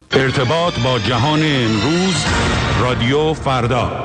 ارتباط با جهان امروز، رادیو فردا.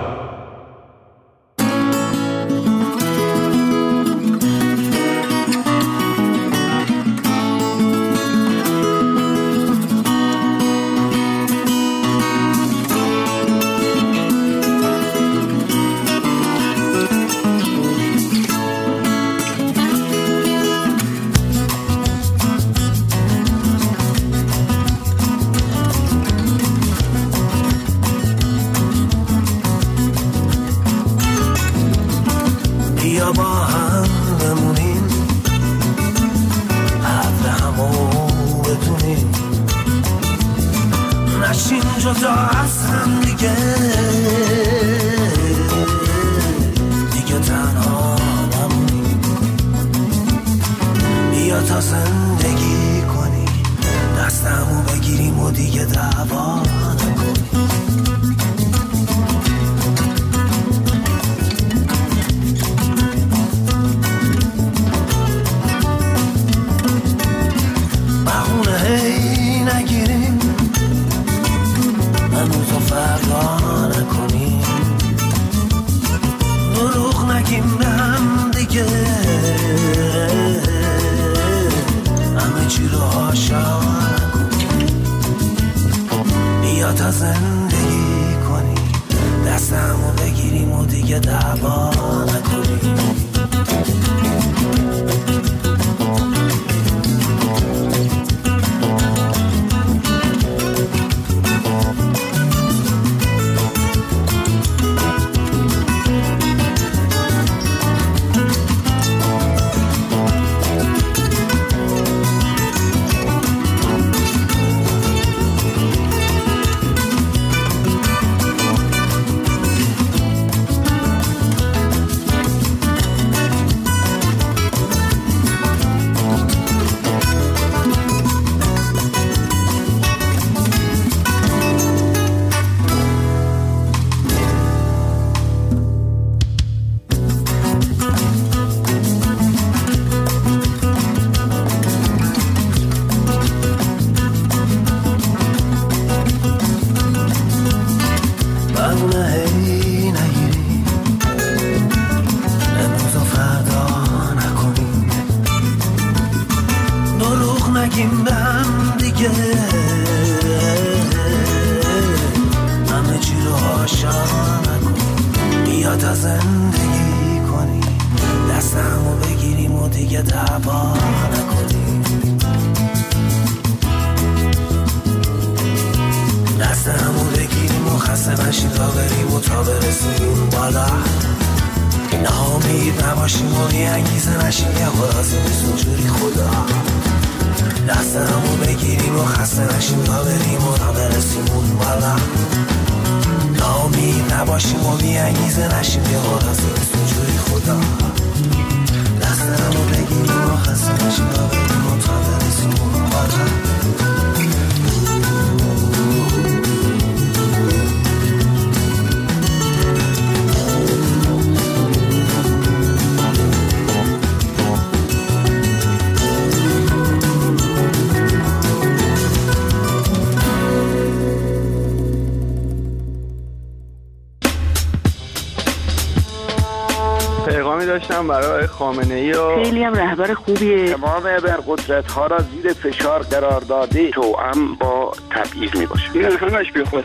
داشتم برای خامنه‌ای و خیلی هم رهبر خوبیه. تمام ابرقدرت‌ها را زیر فشار قرار داده، توأم با تبعیض میباشه. این همش بیخوده.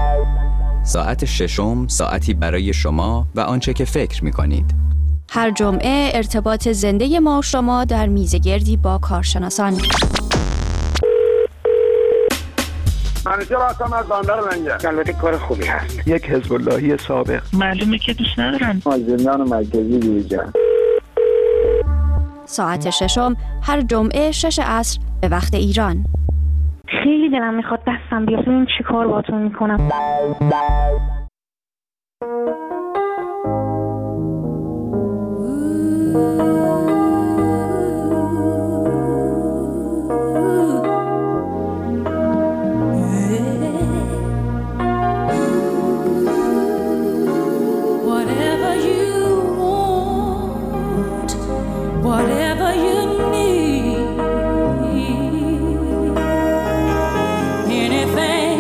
ساعت ششم، ساعتی برای شما و آنچه که فکر می‌کنید. هر جمعه ارتباط زنده ما و شما در میزگردی با کارشناسان. منیجر هستم از بندر منجر. البته کار خوبی هست. یک حزب اللهی سابق. معلومه که دوست ندارن. از زندان مرکزی بیرون. ساعت ششم هر جمعه 6 عصر به وقت ایران. خیلی دلم میخواد دستم بیاد ببین چی کار باهاتون میکنم. Anything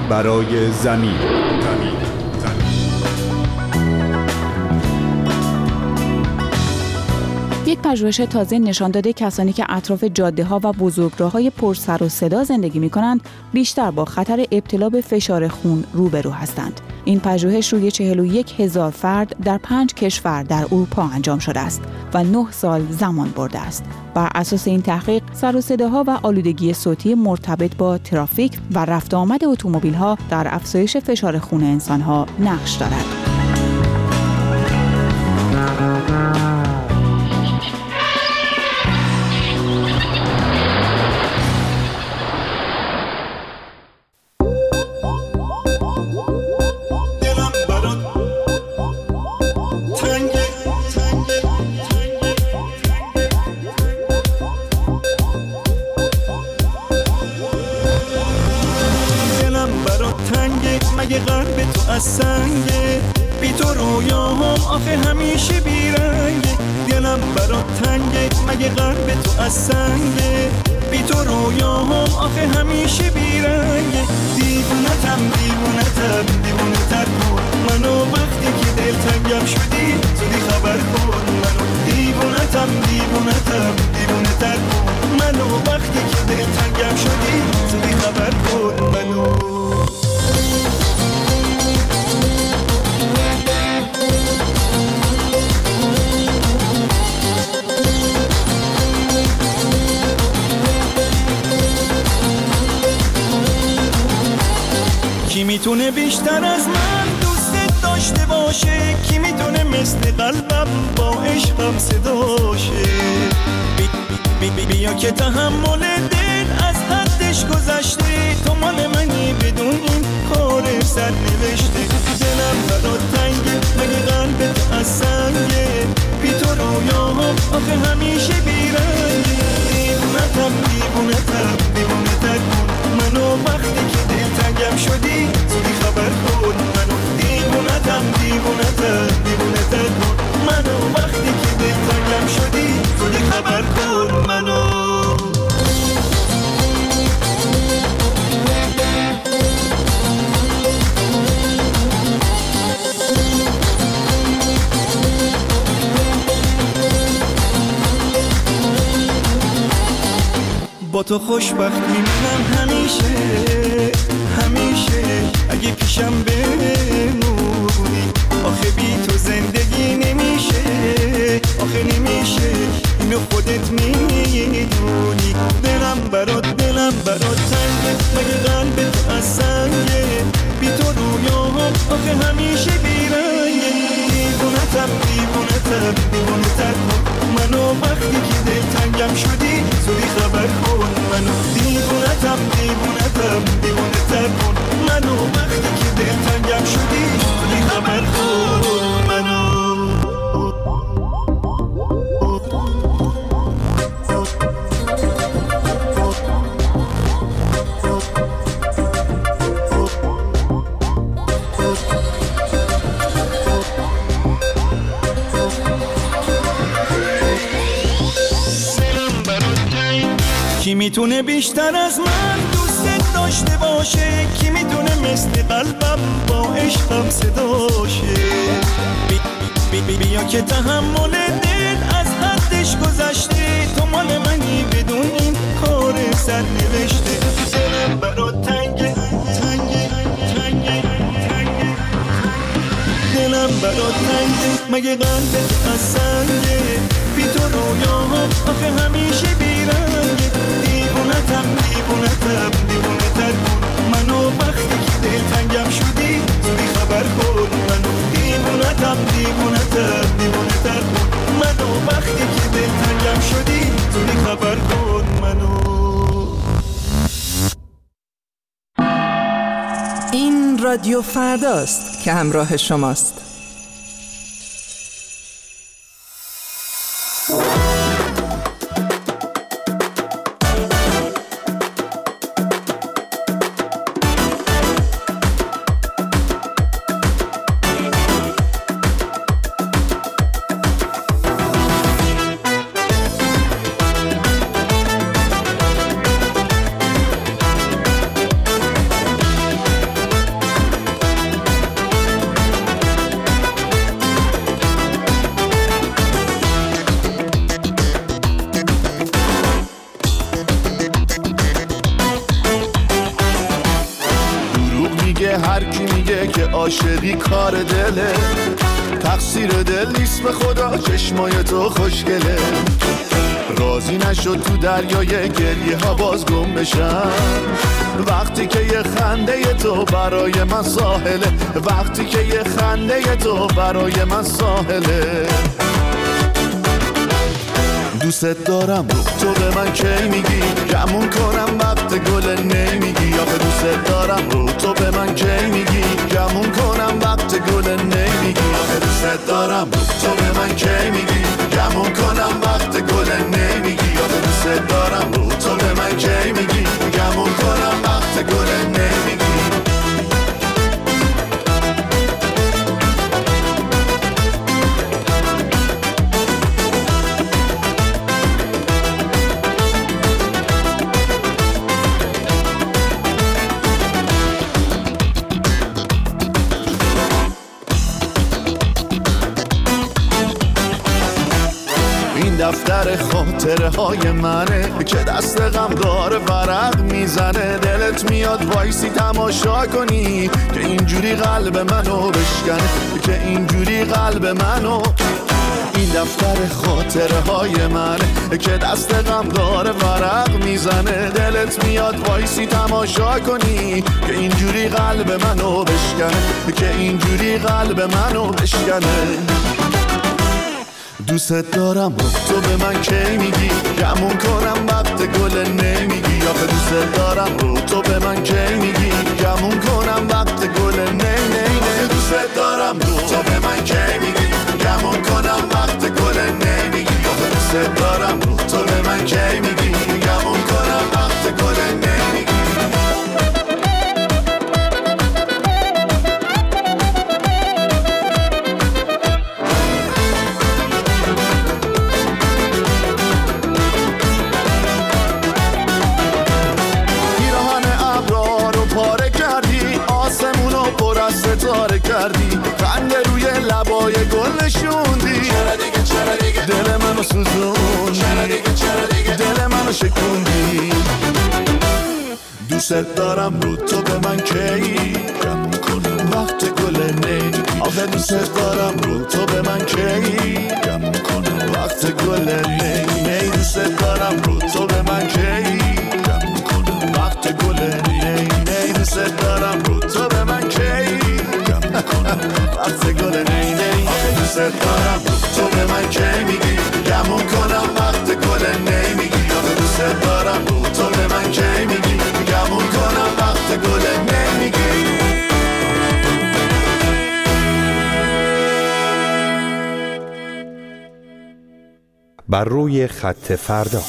برای زمین. یک پژوهش تازه نشان داده کسانی که اطراف جاده‌ها و بزرگراه‌های پر سر و صدا زندگی می‌کنند بیشتر با خطر ابتلا به فشار خون روبرو هستند. این پژوهش روی 41,000 فرد در 5 کشور در اروپا انجام شده است و 9 سال زمان برده است. بر اساس این تحقیق، سر و صداها و آلودگی صوتی مرتبط با ترافیک و رفت آمد اتومبیل‌ها در افزایش فشار خون انسان‌ها نقش دارد. مگه قلب تو از سنگه، بی تو رویاهم آخه همیشه بیرنگه. دلم برات تنگه، مگه قلب تو از سنگه، بی تو رویاهم آخه همیشه بیرنگه. دیوونتم دیوونتم دیوونه تر کن منو، وقتی که دلتنگم شدی زودی خبر کن منو. دیوونتم دیوونتم دیوونه تر کن منو، وقتی که دلتنگم شدی زودی خبر کن منو. کی میتونه بیشتر از من دوست داشته باشه، کی میتونه مثل قلبم با عشقم صداشه. بیا که تحمل دل از حدش گذشته، تو مال منی بدون این کار سر نوشته. دلم برات تنگه، مگه قلبت از سنگه، بی تو رویاهم آخه همیشه بیرنگه. دیوونتم دیوونتم دیوونه تر کن منو، وقتی که دلتنگم شدی زودی خبر کن منو. دیوونتم دیوونتم دیوونه تر کن منو، وقتی که دلتنگم شدی زودی خبر کن منو. با تو خوشبخت میمونم همیشه همیشه، اگه پیشم بمونی. آخه بی تو زندگی نمیشه، آخه نمیشه، اینو خودت میدونی. دلم برات تنگه، مگه قلبت از سنگه، بی تو رویاهم آخه همیشه بیرنگه. دیوونتم دیوونتم دیوونه تر کن منو، وقتی که دلتنگم شدی زودی خبر کن منو. دیوونتم دیوونتم دیوونه تر کن منو، وقتی که دلتنگم شدی زودی خبر کن منو. کی میتونه بیشتر از من دوست داشته باشه، کی میتونه مثل قلبم با عشقم صداشه. بیا که تحمل دل از حدش گذشته، تو مال منی بدون این کار سر نوشته. دلم برات تنگه تنگه تنگه تنگه، دلم برات تنگه، مگه قلبت از سنگه، بی تو رویاهم آخه همیشه بیرنگه. دیوونتم دیوونتم دیوونه تر کن منو، وقتی که دلتنگم شدی زودی خبر کن منو. دیوونتم دیوونتم دیوونه تر کن منو، وقتی که دلتنگم شدی زودی خبر کن منو. این رادیو فرداست که همراه شماست. میگه که عاشقی کار دله، تقصیر دل نیست به خدا، چشمای تو خوشگله. راضی نشد تو دریای گریه ها باز گم بشم، وقتی که یه خنده تو برای من ساحله، وقتی که یه خنده تو برای من ساحله. دوست دارم رو تو به من کی میگی، گمون کنم وقت گل نمیگی. آخه دوست دارم رو تو به من کی میگی، گمون کنم وقت گل نمیگی. آخه دوست دارم رو تو به من کی میگی، گمون کنم وقت گل نمیگی. آخه دوست دارم رو تو به من کی میگی، گمون کنم وقت گل نمیگی. دفتر خاطره های منه که دست غم داره ورق میزنه. دلت میاد وایسی تماشا کنی که اینجوری قلب منو بشکنه، که اینجوری قلب منو. این دفتر خاطره های منه که دست غم داره ورق میزنه. دلت میاد وایسی تماشا کنی که اینجوری قلب منو بشکنه، که اینجوری قلب منو بشکنه. دوست دارم رو تو به من کی میگی، گمون کنم وقت گل نمیگی. آخه دوست دارم رو تو به من کی میگی، گمون کنم وقت گل نمیگی. دوست دارم رو تو به من کی میگی، گمون کنم وقت گل نمیگی. آخه دوست دارم رو تو به من کی میگی، گمون کنم وقت گل نمیگی. ستاره کردی، خنده روی لبای گل نشوندی. چرا دیگه دل منو سوزوندی، چرا دیگه دل منو شکوندی. دوست دارم رو تو به من کی، گمون کنم وقت گل نمیگی. آخه دوست دارم رو تو به من کی، گمون کنم وقت گل نمیگی. دوست دارم رو تو به من کی، گمون کنم وقت گل نمیگی. دوست دارم رو تو به من کی، وقت گل نمیگی. دوست دارم تو به من کی میگی، گمون کنم وقت گل نمیگی. آخه دوست دارم تو به من کی میگی، گمون کنم وقت گل نمیگی. بر روی خط فردا.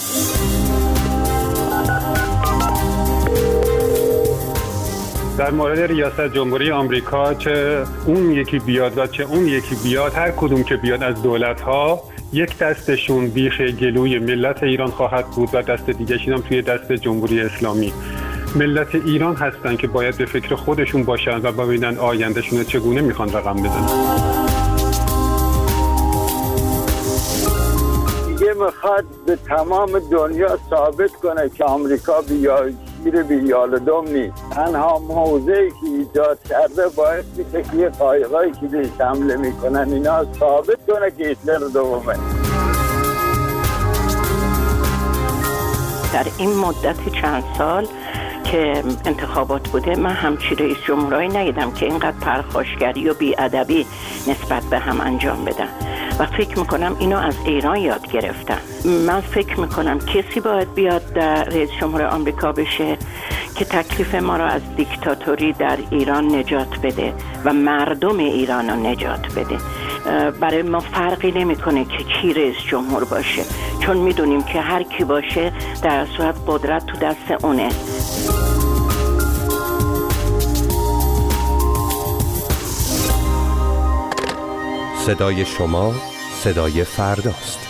در مورد ریاست جمهوری آمریکا، چه اون یکی بیاد و چه اون یکی بیاد، هر کدوم که بیاد از دولت‌ها، یک دستشون بیخ گلوی ملت ایران خواهد بود و دست دیگه‌شون هم توی دست جمهوری اسلامی. ملت ایران هستن که باید به فکر خودشون باشن و ببینن آیندهشون چگونه میخوان رقم بزنن. دیگه میخواد به تمام دنیا ثابت کنه که آمریکا شیر بیالدم نیست. تنها موضعی که ایجاد کرده باعث میشه که یه قایقایی که بهش حمله میکنن اینا ثابت کنه که هیتلر دومه. در این مدت چند سال که انتخابات بوده، من همچی رئیس جمهورایی ندیدم که اینقدر پرخاشگری و بی‌ادبی نسبت به هم انجام بدن و فکر میکنم اینو از ایران یاد گرفتن. من فکر میکنم کسی باید بیاد در رئیس جمهور آمریکا بشه که تکلیف ما را از دیکتاتوری در ایران نجات بده و مردم ایران را نجات بده. برای ما فرقی نمیکنه که کی رئیس جمهور باشه، چون میدونیم که هر کی باشه در صورت قدرت تو دست اونه. صدای شما صدای فرداست.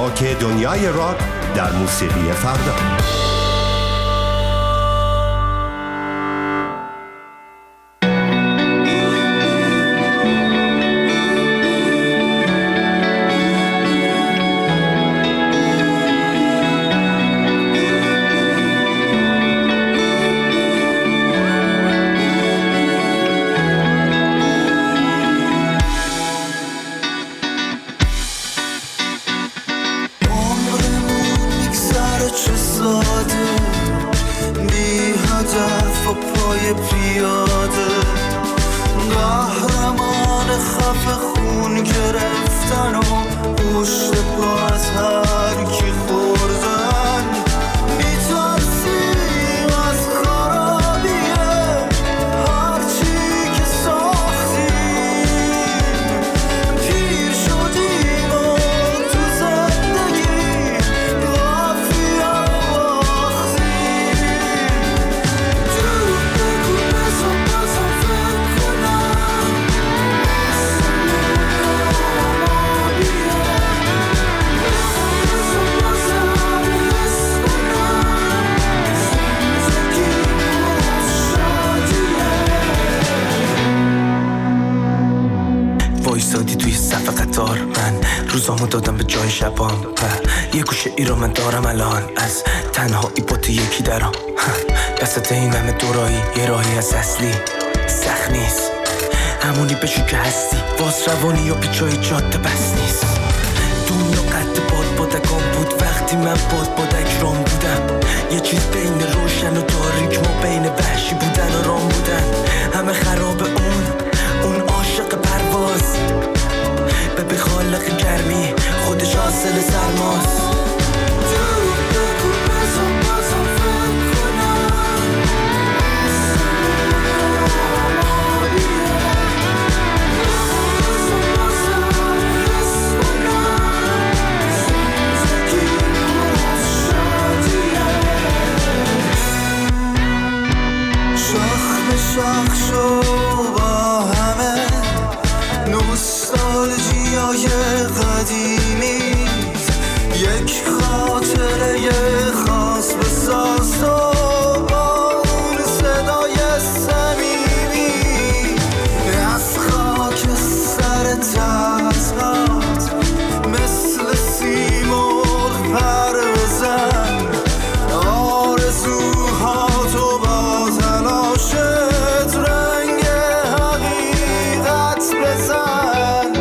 نوک دنیای راک در موسیقی فردا. روزامو دادم به جای شبام یه گوشه ای رو من دارم الان از تنهایی با تو یکی درام وسط این همه دورایی یه راهی از اصلی سخت نیست همونی بشو که هستی باز روانی و پیچای جاده بس نیست دنیا قد بادکام بود وقتی من بادک رام بودم یه چیز بین روشن و تاریک ما بین وحشی بودن و رام بودن همه خراب اون عاشق پرواز به خالق گرمی خودش حاصل سرماست شاخ شو با همه نوستالژیای قدیمی یک خاطره خاص بساز و با اون صدای صمیمی از خاک سر تسقات مثل سیمرغ پر بزن آرزوها تو با تلاشت رنگ حقیقت بزن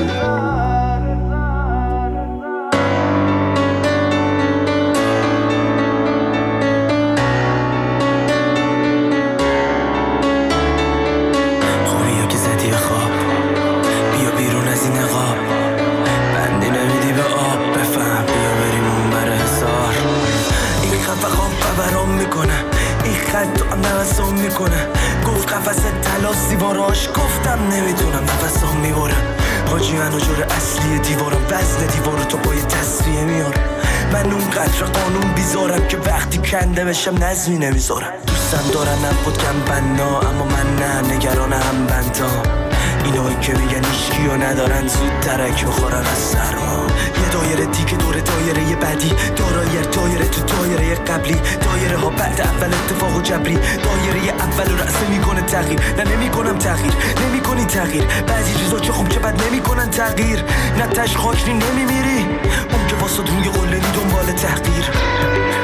خوبی که زدی خواب بیا بیرون از این نقاب بندی نمیدی به آب بفهم بیا بریم اون بر حسار این خفه خواب برام میکنه این خط تو نفسام میکنه گفت قفص طلا زیباراش گفتم نمیتونم نفسام میبرم حاجی منو جور اصلی دیوارم وزن دیوارو تو با یه تصفیه میارم من اون قدر قانون بیزارم که وقتی کنده بشم نظمی نمیذارم دوستم دارن نبود کم بنا اما من نه نگران هم بندام اینایی که میگن ایشکیو ندارن زود ترک بخورن از سرما یه دایره دیگه دور دایره بعدی دایره تو دایره قبلی دایره ها بعد اول اتفاق و جبری دایره اول رأسه میکنه تغییر نه نمیکنم تغییر نمیکنی تغییر بعضی چیزا چه خوب چه بد نمیکنن تغییر نه تش خاک نمیمیری اون که واسه روی قله دنبال تحقیر